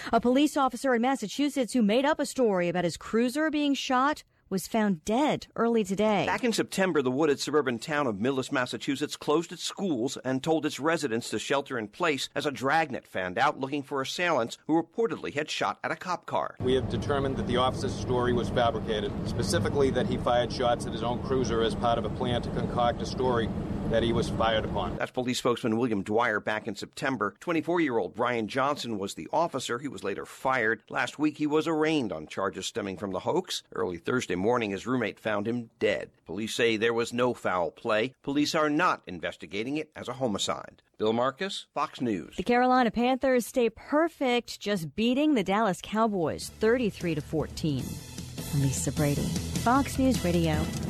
A police officer in Massachusetts who made up a story about his cruiser being shot was found dead early today. Back in September, the wooded suburban town of Millis, Massachusetts closed its schools and told its residents to shelter in place as a dragnet fanned out looking for assailants who reportedly had shot at a cop car. We have determined that the officer's story was fabricated, specifically that he fired shots at his own cruiser as part of a plan to concoct a story that he was fired upon. That's police spokesman William Dwyer back in September. 24-year-old Brian Johnson was the officer. He was later fired. Last week, he was arraigned on charges stemming from the hoax. Early Thursday morning, his roommate found him dead. Police say there was no foul play. Police are not investigating it as a homicide. Bill Marcus, Fox News. The Carolina Panthers stay perfect, just beating the Dallas Cowboys 33-14. Lisa Brady, Fox News Radio.